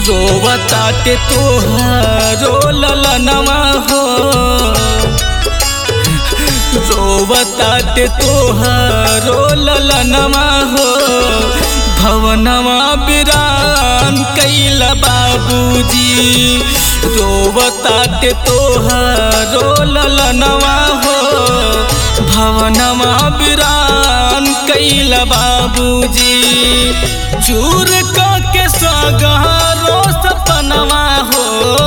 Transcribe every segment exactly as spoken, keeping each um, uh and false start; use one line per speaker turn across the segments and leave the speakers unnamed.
रोवताटे तोहारो ललनवा हो, रोवताटे तोहारो ललनवा हो। भवनवा बिरान कैला बाबूजी, रोवताटे तोहारो ललनवा हो। भवनवा बिरान कैला बाबूजी, चूर के सगरो सपनवा हो,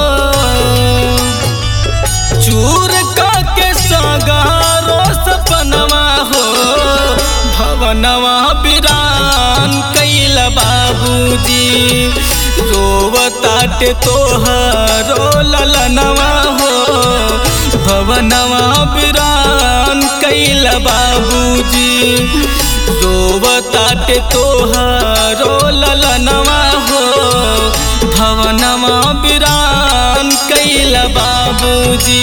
चूर के सगरो सपनवा हो। भवनवा बिरान कैला बाबूजी, रोवताटे तोहारो ललनवा हो। भवनवा बिरान कैला बाबूजी, रोवताटे तोहारो ललनवा हो। भवनवा बिरान कैला बाबूजी।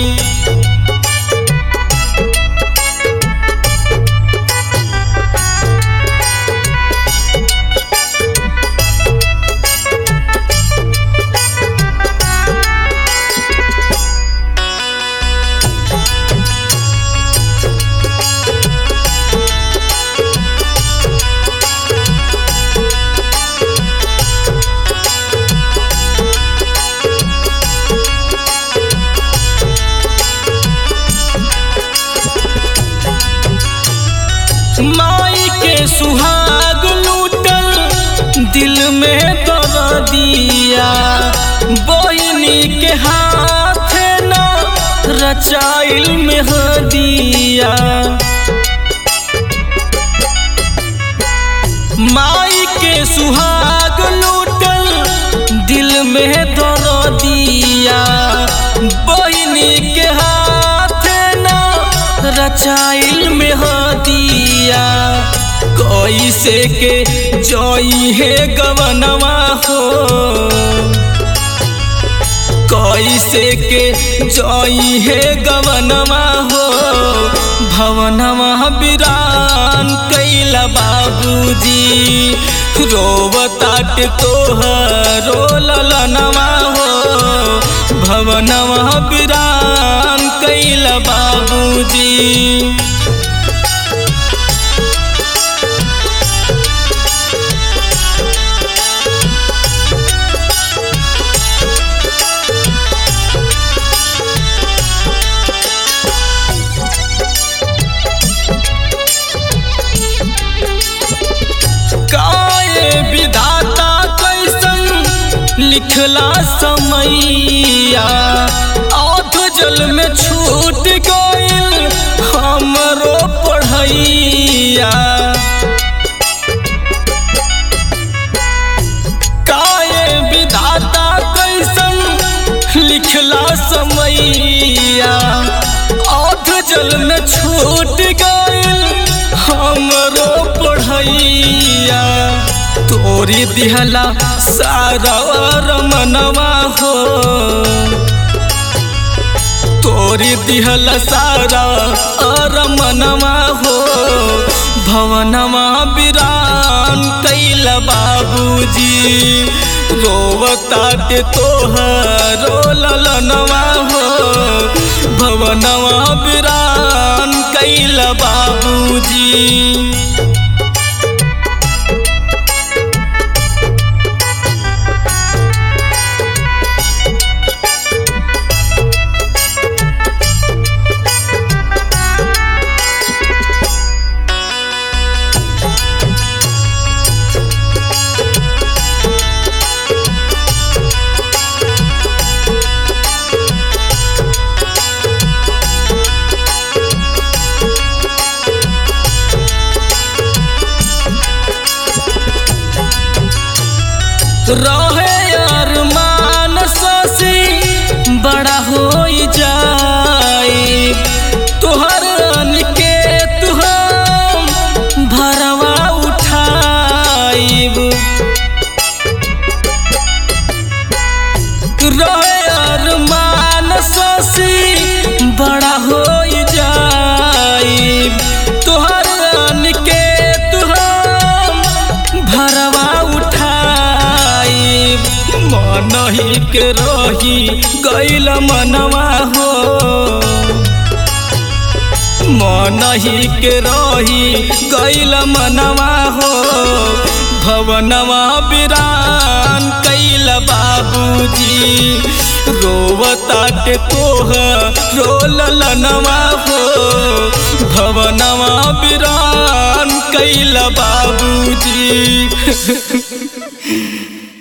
माई के सुहाग लूटल दिल में दर्दिया, बहिनी के हाथ न रचाइल में हदिया। माई के सुहाग लूटल दिल में दर्दिया, बहिनी के हाथ न रचाइल में हदिया। कैसे के जई है गवनवा हो, कैसे के जई है गवनवा हो। भवनवा बिरान कैला बाबूजी, रोवताटे तोहारो ललनवा हो। भवनवा बिरान कैला बाबूजी। विधाता कैसन लिखला समैया, आठ जल में छूट गइल हमरो पढ़ैया। काहे विधाता कैसन लिखला समैया, आठ जल में छूट गइल हमरो पढ़ैया। तोरी दिहला सारा रमनवा हो, तोरी दिहला सारा रमनवा हो। भवनवा बिरान कैला बाबूजी, रोवताटे तोहारो ललनवा हो। भवनवा बिरान कैला बाबूजी। मनही के रही गइल मनवा हो मनही के रही गइल मनवा हो भवनवा बिरान कैल बाबूजी रोवताटे तोह रोललनवा हो भवनवा बिरान कैल बाबूजी।